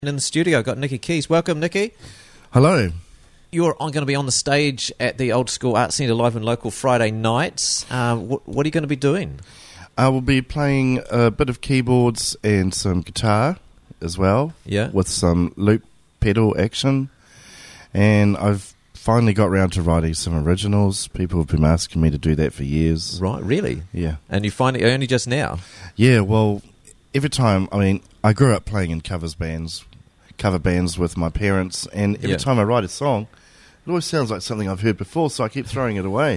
In the studio, I've got Nicky Keys. Welcome, Nicky. Hello. You're going to be on the stage at the Old School Arts Centre live and local Friday nights. What are you going to be doing? I will be playing a bit of keyboards and some guitar as well. Yeah. With some loop pedal action. And I've finally got round to writing some originals. People have been asking me to do that for years. Right, really? Yeah. And you find it only just now? Yeah, well, every time, I grew up playing in cover bands with my parents, and every time I write a song, it always sounds like something I've heard before, so I keep throwing it away.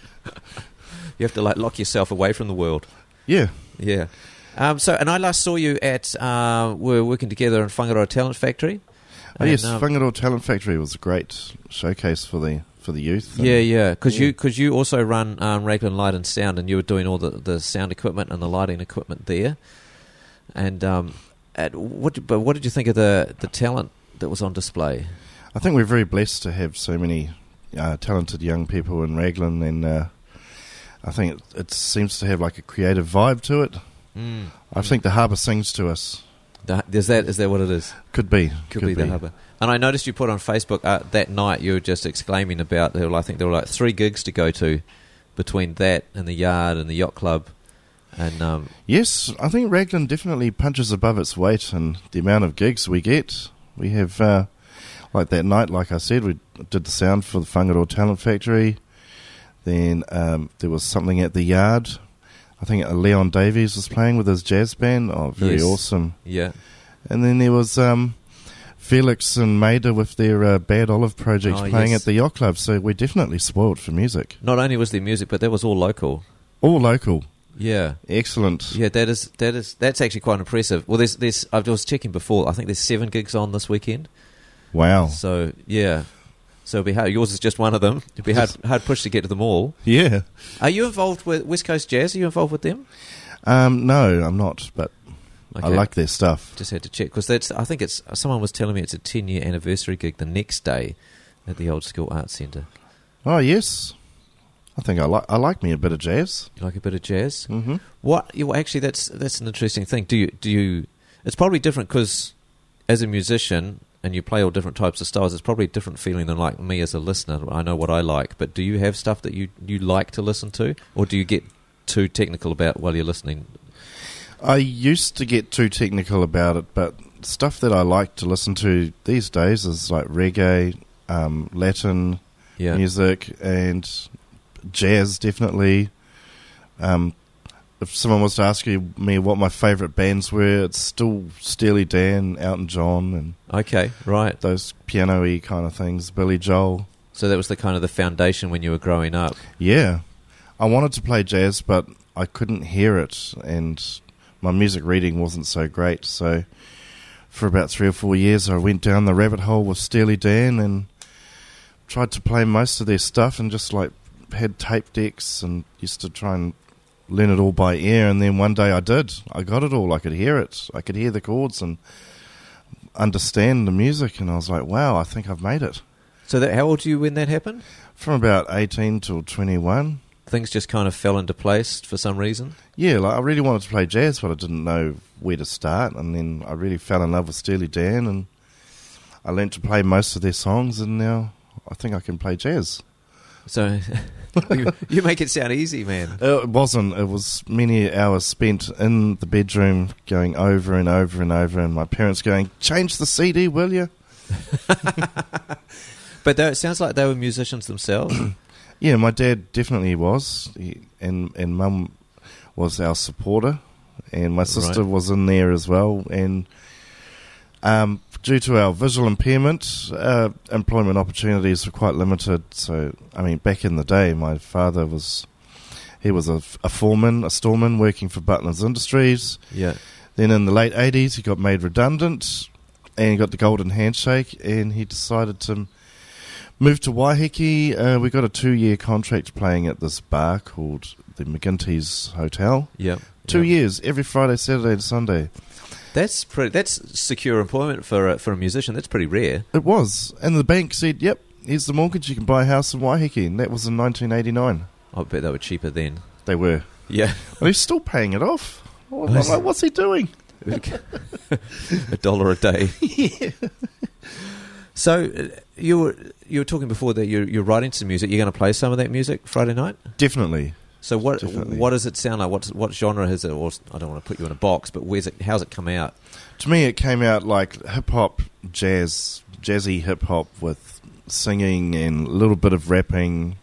You have to lock yourself away from the world. Yeah. Yeah. And I last saw you at, we were working together in Whangaroa Talent Factory. Oh, yes, Whangaroa Talent Factory was a great showcase for the youth. Yeah, because you also run Raglan Light and Sound, and you were doing all the sound equipment and the lighting equipment there. And what did you think of the talent that was on display? I think we're very blessed to have so many talented young people in Raglan, and I think it seems to have like a creative vibe to it. I think the harbour sings to us. Is that what it is? Could be the harbour. And I noticed you put on Facebook that night, you were just exclaiming about, I think there were like 3 gigs to go to between that and the Yard and the Yacht Club. And yes, I think Raglan definitely punches above its weight in the amount of gigs we get. We have, like that night, like I said, we did the sound for the Whangaroa Talent Factory. Then there was something at the Yard. I think Leon Davies was playing with his jazz band. Oh, very awesome. Yeah. And then there was Felix and Maida with their Bad Olive project playing at the Yacht Club. So we're definitely spoiled for music. Not only was there music, but that was all local. All local. Yeah. Excellent. Yeah, that's actually quite impressive. Well, there's I was checking before. I think there's 7 gigs on this weekend. Wow. So yeah. So it'll be hard. Yours is just one of them. It'll be hard push to get to them all. Yeah. Are you involved with West Coast Jazz? Are you involved with them? No, I'm not, but I like their stuff. Just had to check, because I think someone was telling me it's a 10-year anniversary gig the next day at the Old School Arts Centre. Oh, yes. I think I like me a bit of jazz. You like a bit of jazz? Mm-hmm. Actually, that's an interesting thing. Do you? It's probably different, because as a musician, and you play all different types of styles, it's probably a different feeling than like me as a listener. I know what I like, but do you have stuff that you like to listen to, or do you get too technical about while you're listening? I used to get too technical about it, but stuff that I like to listen to these days is like reggae, Latin music, and jazz, definitely. If someone was to ask me what my favourite bands were, it's still Steely Dan, Elton John, and okay, right, those piano-y kind of things, Billy Joel. So that was the kind of the foundation when you were growing up. Yeah. I wanted to play jazz, but I couldn't hear it, and my music reading wasn't so great. So for about 3 or 4 years, I went down the rabbit hole with Steely Dan and tried to play most of their stuff, and just like had tape decks and used to try and learn it all by ear. And then one day I did. I got it all. I could hear it. I could hear the chords and understand the music, and I was like, wow, I think I've made it. So how old were you when that happened? From about 18 till 21. Things just kind of fell into place for some reason? Yeah, like I really wanted to play jazz, but I didn't know where to start. And then I really fell in love with Steely Dan, and I learned to play most of their songs, and now I think I can play jazz. So you make it sound easy, man. It wasn't. It was many hours spent in the bedroom going over and over and over, and my parents going, change the CD, will you? But it sounds like they were musicians themselves. Yeah, my dad definitely was, and Mum was our supporter, and my sister was in there as well. And due to our visual impairment, employment opportunities were quite limited. So, back in the day, my father was a foreman, a storeman working for Butler's Industries. Yeah. Then in the late 80s, he got made redundant, and he got the golden handshake, and he decided to moved to Waiheke. We got a 2-year contract playing at this bar called the McGinty's Hotel. Yeah, 2 years, every Friday, Saturday, and Sunday. That's secure employment for a musician. That's pretty rare. It was, and the bank said, "Yep, here's the mortgage. You can buy a house in Waiheke," and that was in 1989. I bet they were cheaper then. They were. Yeah, but he's still paying it off. I'm like, what's he doing? $1 a day. Yeah. So you were talking before that you're writing some music. You're going to play some of that music Friday night? Definitely. So what Definitely. what does it sound like? What genre is it? Or I don't want to put you in a box, but how's it come out? To me, it came out like hip-hop, jazzy hip-hop with singing and a little bit of rapping.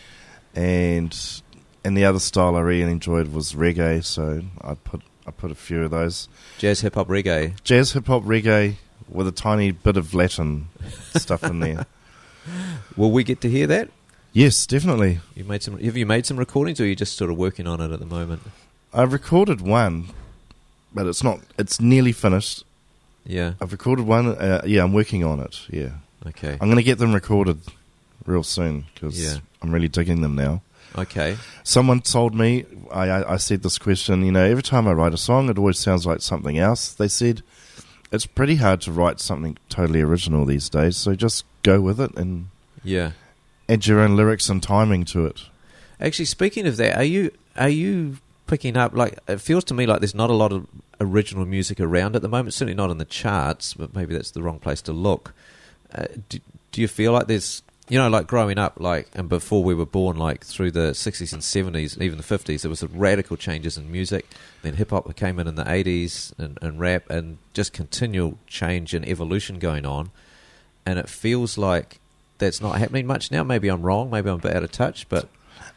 And the other style I really enjoyed was reggae, so I put a few of those. Jazz, hip-hop, reggae. Jazz, hip-hop, reggae with a tiny bit of Latin stuff in there. Will we get to hear that? Yes, definitely. Have you made some recordings, or are you just sort of working on it at the moment? I've recorded one, but it's nearly finished. Yeah. I've recorded one. I'm working on it. Yeah. Okay. I'm going to get them recorded real soon because I'm really digging them now. Okay. Someone told me, I said this question, every time I write a song, it always sounds like something else. They said, it's pretty hard to write something totally original these days, so just go with it and add your own lyrics and timing to it. Actually, speaking of that, are you picking up, like, it feels to me like there's not a lot of original music around at the moment, certainly not in the charts, but maybe that's the wrong place to look. Do you feel like there's, like growing up, like, and before we were born, like through the 60s and 70s, and even the 50s, there was some radical changes in music. Then hip-hop came in the 80s, and rap, and just continual change and evolution going on. And it feels like that's not happening much now. Maybe I'm wrong, maybe I'm a bit out of touch, but...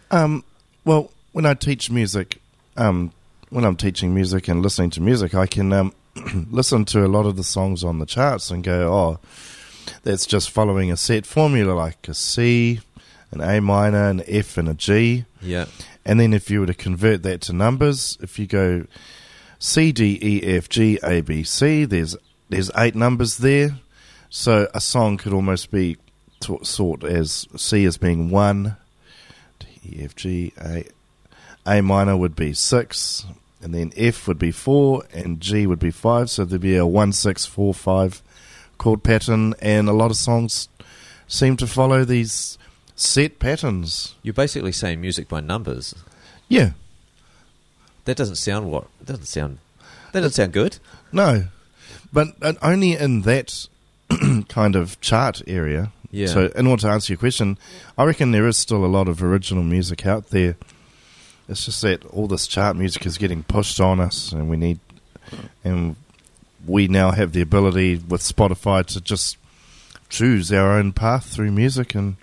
Well, when I teach music, when I'm teaching music and listening to music, I can listen to a lot of the songs on the charts and go, oh, that's just following a set formula, like a C, an A minor, an F, and a G. Yeah. And then if you were to convert that to numbers, if you go C, D, E, F, G, A, B, C, there's 8 numbers there. So a song could almost be sort as C as being 1, D, E, F, G, A minor would be 6, and then F would be 4, and G would be 5. So there'd be a 1, 6, 4, 5 chord pattern, and a lot of songs seem to follow these set patterns. You're basically saying music by numbers. Yeah. That doesn't sound good. No. But only in that kind of chart area. Yeah. So in order to answer your question, I reckon there is still a lot of original music out there. It's just that all this chart music is getting pushed on us, and we now have the ability with Spotify to just choose our own path through music and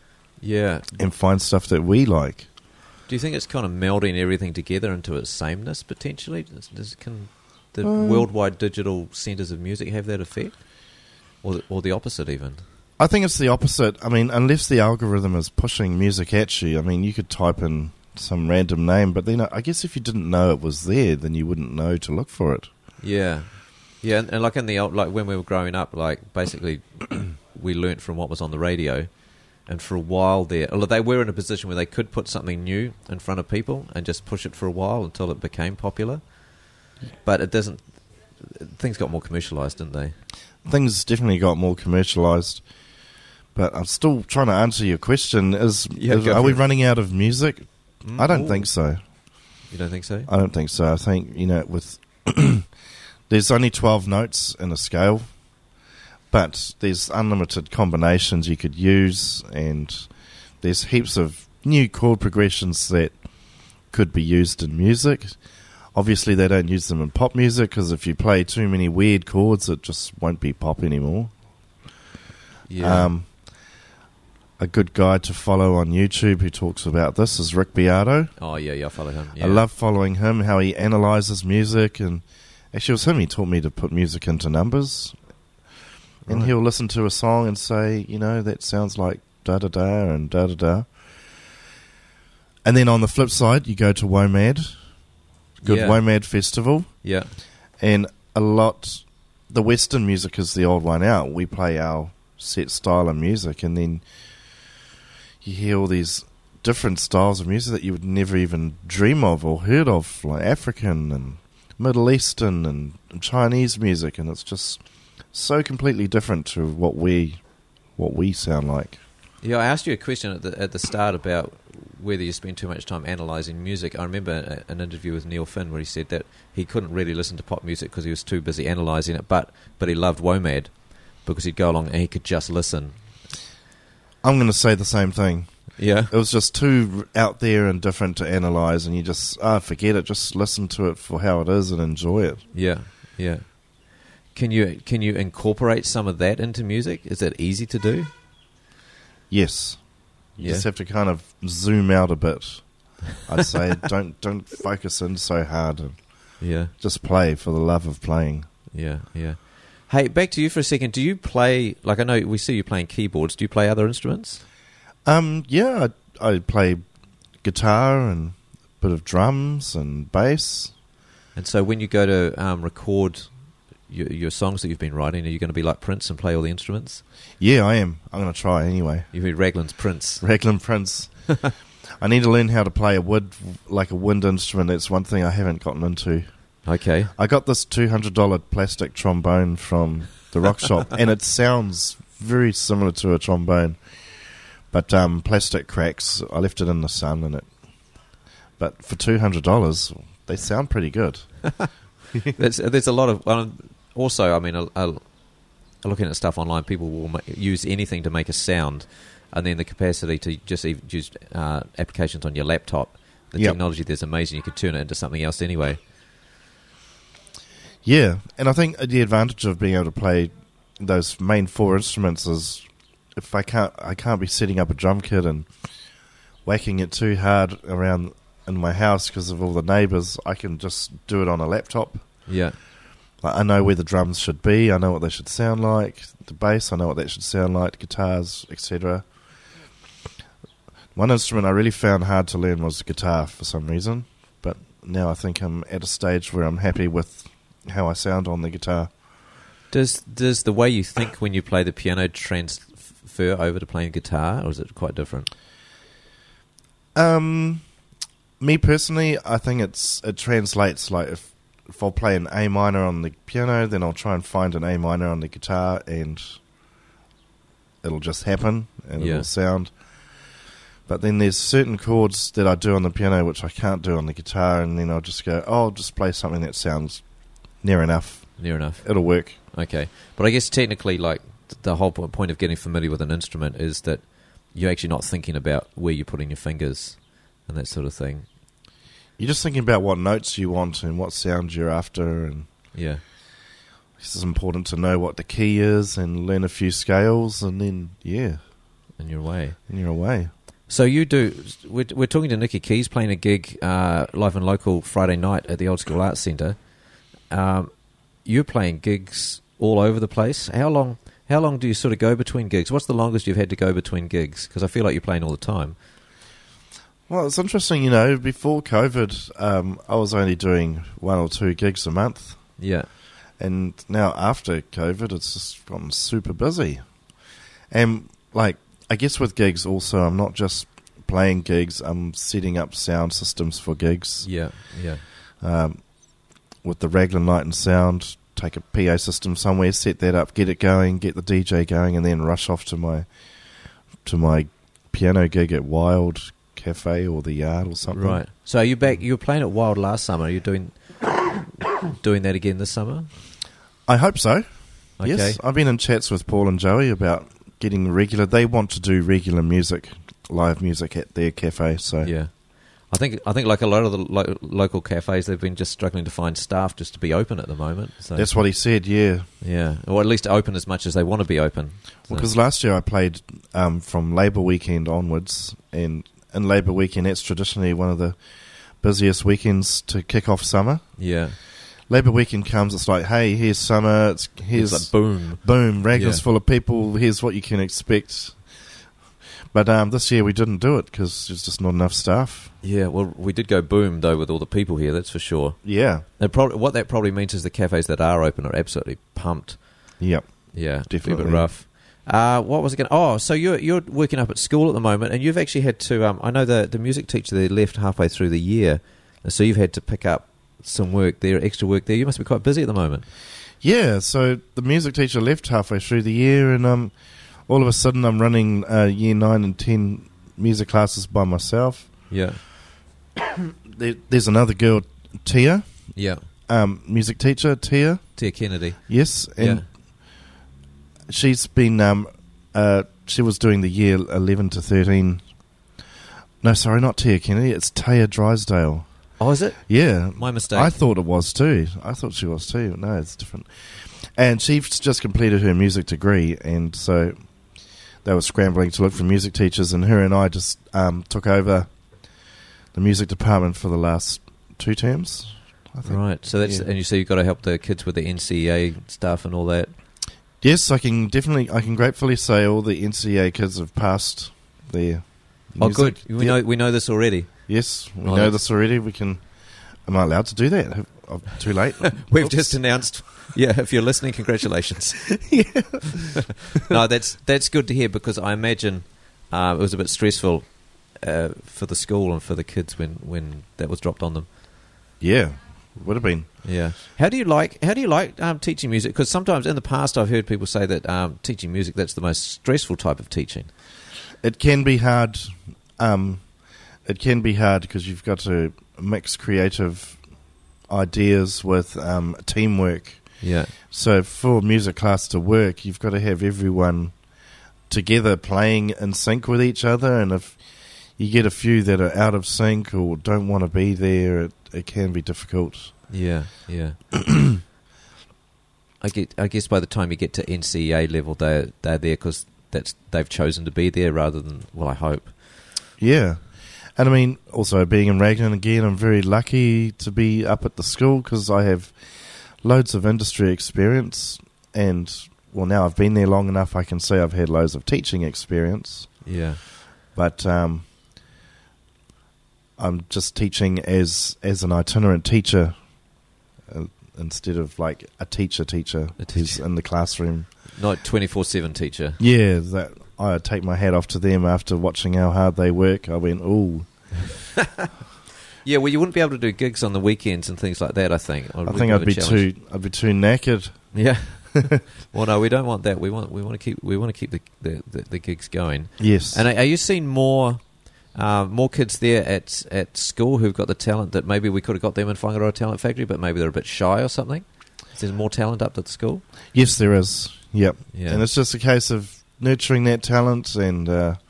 find stuff that we like. Do you think it's kind of melding everything together into its sameness, potentially? Can the worldwide digital centres of music have that effect? Or the opposite, even? I think it's the opposite. I mean, unless the algorithm is pushing music at you, I mean, you could type in some random name, but then I guess if you didn't know it was there, then you wouldn't know to look for it. Yeah. Yeah, and like in the old, like when we were growing up, like basically we learnt from what was on the radio, and for a while there, they were in a position where they could put something new in front of people and just push it for a while until it became popular. But it doesn't. Things got more commercialised, didn't they? Things definitely got more commercialised. But I'm still trying to answer your question. Are we running out of music? I don't think so. You don't think so? I don't think so. I think, with there's only 12 notes in a scale, but there's unlimited combinations you could use, and there's heaps of new chord progressions that could be used in music. Obviously, they don't use them in pop music, because if you play too many weird chords, it just won't be pop anymore. Yeah. A good guy to follow on YouTube who talks about this is Rick Beato. Oh, yeah, I follow him. Yeah. I love following him, how he analyzes music, and actually it was him, he taught me to put music into numbers. And he'll listen to a song and say, that sounds like da-da-da and da-da-da. And then on the flip side, you go to WOMAD, WOMAD Festival. Yeah. And the Western music is the old one out. We play our set style of music, and then you hear all these different styles of music that you would never even dream of or heard of, like African and Middle Eastern and Chinese music, and it's just so completely different to what we sound like. Yeah, I asked you a question at the start about whether you spend too much time analysing music. I remember an interview with Neil Finn where he said that he couldn't really listen to pop music because he was too busy analysing it, but he loved WOMAD because he'd go along and he could just listen. I'm going to say the same thing. Yeah? It was just too out there and different to analyse, and you just, forget it, just listen to it for how it is and enjoy it. Yeah, yeah. Can you incorporate some of that into music? Is that easy to do? Yes. You just have to kind of zoom out a bit. I'd say don't focus in so hard. And just play for the love of playing. Yeah, yeah. Hey, back to you for a second. Do you play, like I know we see you playing keyboards, do you play other instruments? Yeah, I play guitar and a bit of drums and bass. And so when you go to record your songs that you've been writing, are you going to be like Prince and play all the instruments? Yeah, I am. I'm going to try anyway. You've heard Raglan's Prince. Raglan Prince. I need to learn how to play a wind instrument. That's one thing I haven't gotten into. Okay. I got this $200 plastic trombone from the rock shop, and it sounds very similar to a trombone, but plastic cracks. I left it in the sun, but for $200, they sound pretty good. There's a lot of also. I mean, looking at stuff online, people will use anything to make a sound, and then the capacity to just even use applications on your laptop. The technology there's amazing. You could turn it into something else anyway. Yeah, and I think the advantage of being able to play those main four instruments is if I can't be setting up a drum kit and whacking it too hard around in my house because of all the neighbours. I can just do it on a laptop. Yeah. I know where the drums should be. I know what they should sound like. The bass, I know what that should sound like. Guitars, etc. One instrument I really found hard to learn was guitar for some reason, but now I think I'm at a stage where I'm happy with how I sound on the guitar. Does the way you think when you play the piano transfer over to playing guitar, or is it quite different? Me personally, I think it translates. Like if I'll play an A minor on the piano, then I'll try and find an A minor on the guitar, and it'll just happen, and it'll sound. But then there's certain chords that I do on the piano which I can't do on the guitar, and then I'll just go, I'll just play something that sounds near enough. Near enough. It'll work. Okay. But I guess technically, like, the whole point of getting familiar with an instrument is that you're actually not thinking about where you're putting your fingers and that sort of thing. You're just thinking about what notes you want and what sounds you're after. And it's important to know what the key is and learn a few scales, and then, And you're away. And you're away. So you do. We're talking to Nicky Keys playing a gig live and local Friday night at the Old School Arts Centre. You're playing gigs all over the place. How long do you sort of go between gigs? What's the longest you've had to go between gigs? Because I feel like you're playing all the time. Well, it's interesting, before COVID, I was only doing 1 or 2 gigs a month. Yeah. And now after COVID, it's just gotten super busy. And, I guess with gigs also, I'm not just playing gigs, I'm setting up sound systems for gigs. Yeah, yeah. With the Raglan Light and Sound, take a PA system somewhere, set that up, get it going, get the DJ going, and then rush off to my piano gig at Wild Cafe or the Yard or something. Right. So are you back? You were playing at Wild last summer. Are you doing that again this summer? I hope so. Okay. Yes, I've been in chats with Paul and Joey about getting regular. They want to do regular music, live music at their cafe. So yeah. I think like a lot of the local cafes, they've been just struggling to find staff just to be open at the moment. So. That's what he said, yeah. Yeah, or at least open as much as they want to be open. So. Well, because last year I played from Labour Weekend onwards, and in Labour Weekend, that's traditionally one of the busiest weekends to kick off summer. Yeah. Labour Weekend comes, it's like, hey, here's summer, here's like boom. Raglan's full of people, here's what you can expect. But this year we didn't do it because there's just not enough staff. Yeah, well, we did go boom, though, with all the people here, that's for sure. Yeah. What that probably means is the cafes that are open are absolutely pumped. Yep. Yeah, definitely. A bit rough. What was it going? Oh, so you're working up at school at the moment, and you've actually had to. I know the music teacher there left halfway through the year, so you've had to pick up some work there, extra work there. You must be quite busy at the moment. Yeah. So the music teacher left halfway through the year, and all of a sudden I'm running year 9 and 10 music classes by myself. Yeah. There's another girl, Tia, Yeah. music teacher, Tia. Tia Kennedy. Yes, and she's been. She was doing the year 11 to 13. No, sorry, not Tia Kennedy. It's Taya Drysdale. Oh, is it? Yeah, My mistake. I thought it was too. I thought she was too. No, it's different. And she's just completed her music degree, and so they were scrambling to look for music teachers, and her and I just took over the music department for the last 2 terms, I think. Right. So that's and you say you've got to help the kids with the NCEA stuff and all that. Yes, I can gratefully say all the NCEA kids have passed their Oh, music. good. We know this already. Yes, we know this already. We can. Am I allowed to do that? Too late. We've just announced. Yeah, if you're listening, congratulations. No, that's good to hear, because I imagine it was a bit stressful for the school and for the kids when that was dropped on them. Yeah, would have been. Yeah. How do you like teaching music? Because sometimes in the past I've heard people say that teaching music, that's the most stressful type of teaching. It can be hard. It can be hard because you've got to mix creative ideas with teamwork. Yeah. So for music class to work, you've got to have everyone together playing in sync with each other, and if you get a few that are out of sync or don't want to be there, it can be difficult. Yeah, yeah. I guess by the time you get to NCEA level, they're there because they've chosen to be there rather than, well, I hope. Yeah. And I mean, also being in Raglan again, I'm very lucky to be up at the school because I have loads of industry experience, and well, now I've been there long enough, I can say I've had loads of teaching experience. Yeah. But I'm just teaching as an itinerant teacher instead of like a teacher who's in the classroom. Not 24/7 teacher. Yeah, that I take my hat off to them after watching how hard they work. I went, ooh. Yeah, well, you wouldn't be able to do gigs on the weekends and things like that, I think. I think I'd be too knackered. Yeah. Well, no, we don't want that. We want to keep the gigs going. Yes. And are you seeing more kids there at school who've got the talent that maybe we could have got them in Whangaroa Talent Factory, but maybe they're a bit shy or something? Is there more talent up at the school? Yes, there is. Yep. Yeah. And it's just a case of nurturing that talent, and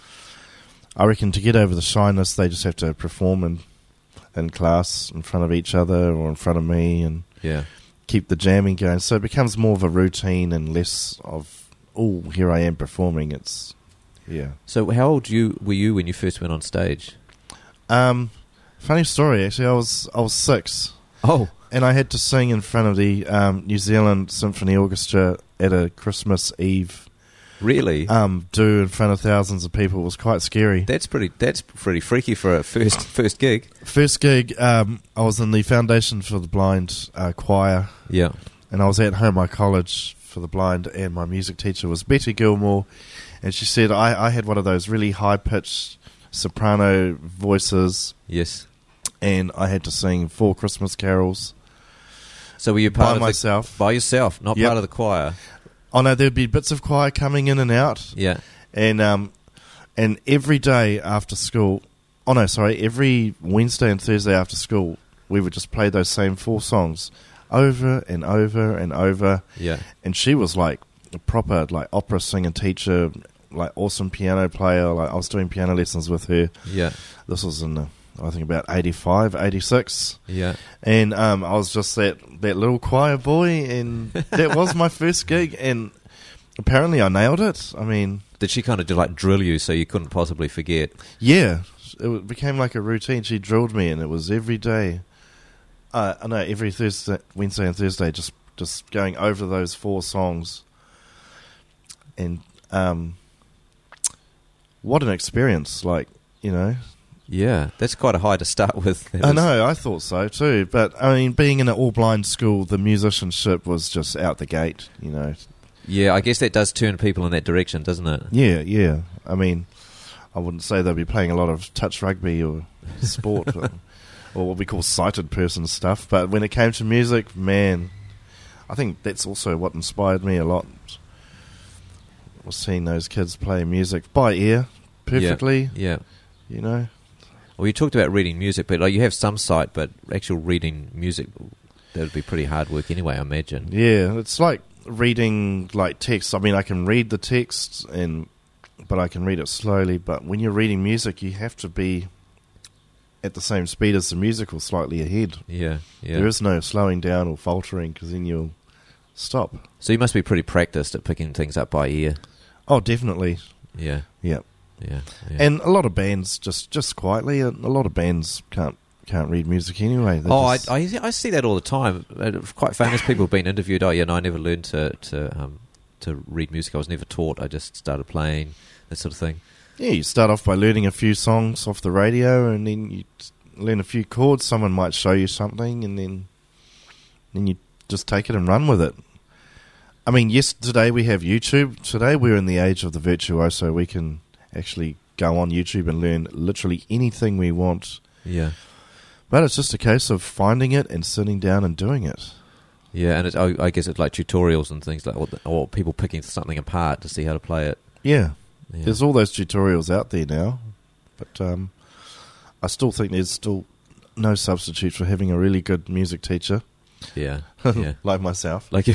I reckon to get over the shyness, they just have to perform in class in front of each other or in front of me, and keep the jamming going. So it becomes more of a routine and less of, oh, here I am performing. It's, yeah. So how old were you when you first went on stage? Funny story, actually. I was 6. Oh. And I had to sing in front of the New Zealand Symphony Orchestra at a Christmas Eve. Really? Do in front of thousands of people. It was quite scary. That's pretty freaky for a first gig. First gig, I was in the Foundation for the Blind choir. Yeah. And I was at Home Eye College for the Blind, and my music teacher was Betty Gilmore, and she said I had one of those really high-pitched soprano voices. Yes. And I had to sing 4 Christmas carols. So were you by myself? By yourself, not part of the choir? Oh no, there'd be bits of choir coming in and out. Yeah. And every day after school, every Wednesday and Thursday after school, we would just play those same 4 songs over and over and over. Yeah. And she was like a proper like opera singer teacher, like awesome piano player. Like I was doing piano lessons with her. Yeah. This was in I think about 85, 86. Yeah. And I was just that little choir boy, and that was my first gig, and apparently I nailed it. I mean... Did she kind of drill you so you couldn't possibly forget? Yeah. It became like a routine. She drilled me, and it was every day. Every Wednesday and Thursday, just going over those 4 songs. And what an experience, like, you know... Yeah, that's quite a high to start with. I know, I thought so too. But, I mean, being in an all-blind school, the musicianship was just out the gate, you know. Yeah, I guess that does turn people in that direction, doesn't it? Yeah. I mean, I wouldn't say they'll be playing a lot of touch rugby or sport or what we call sighted person stuff. But when it came to music, man, I think that's also what inspired me a lot, was seeing those kids play music by ear perfectly. Yeah. you know. Well, you talked about reading music, but like, you have some sight, but actual reading music, that would be pretty hard work anyway, I imagine. Yeah, it's like reading like text. I mean, I can read the text, but I can read it slowly. But when you're reading music, you have to be at the same speed as the music or slightly ahead. Yeah. There is no slowing down or faltering, because then you'll stop. So you must be pretty practiced at picking things up by ear. Oh, definitely. Yeah. Yeah. Yeah. And a lot of bands, just quietly, a lot of bands can't read music anyway. I see that all the time. Quite famous people have been interviewed. Oh, yeah, no, I never learned to read music. I was never taught. I just started playing, that sort of thing. Yeah, you start off by learning a few songs off the radio, and then you learn a few chords. Someone might show you something, and then you just take it and run with it. I mean, yes, today we have YouTube. Today we're in the age of the virtuoso. We can actually go on YouTube and learn literally anything we want. Yeah. But it's just a case of finding it and sitting down and doing it. Yeah, and I guess it's like tutorials and things like, or people picking something apart to see how to play it. Yeah. There's all those tutorials out there now, but I still think there's still no substitute for having a really good music teacher. Yeah. Like myself. Like you.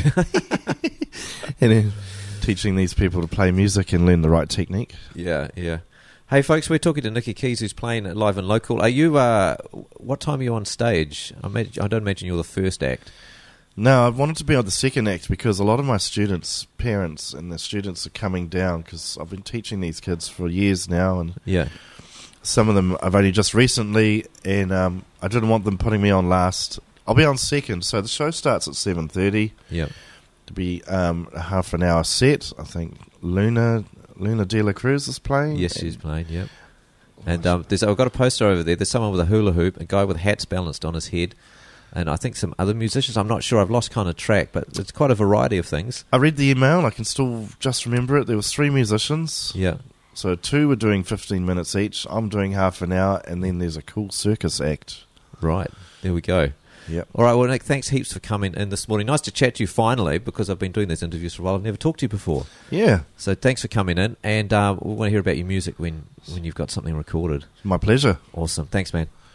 And then teaching these people to play music and learn the right technique. Yeah. Hey, folks, we're talking to Nicky Keys, who's playing at Live and Local. Are you, what time are you on stage? I don't imagine you're the first act. No, I wanted to be on the second act because a lot of my students' parents and their students are coming down, because I've been teaching these kids for years now, and some of them I've only just recently, and I didn't want them putting me on last. I'll be on second, so the show starts at 7:30. Yeah. To be a half an hour set. I think Luna De La Cruz is playing. Yes, she's playing, yep. And I've got a poster over there. There's someone with a hula hoop, a guy with hats balanced on his head, and I think some other musicians. I'm not sure. I've lost kind of track, but it's quite a variety of things. I read the email, and I can still just remember it. There was 3 musicians. Yeah. So 2 were doing 15 minutes each. I'm doing half an hour, and then there's a cool circus act. Right. There we go. Yep. All right, well, Nick, thanks heaps for coming in this morning. Nice to chat to you finally, because I've been doing these interviews for a while. I've never talked to you before. Yeah. So thanks for coming in, and we want to hear about your music when you've got something recorded. My pleasure. Awesome. Thanks, man.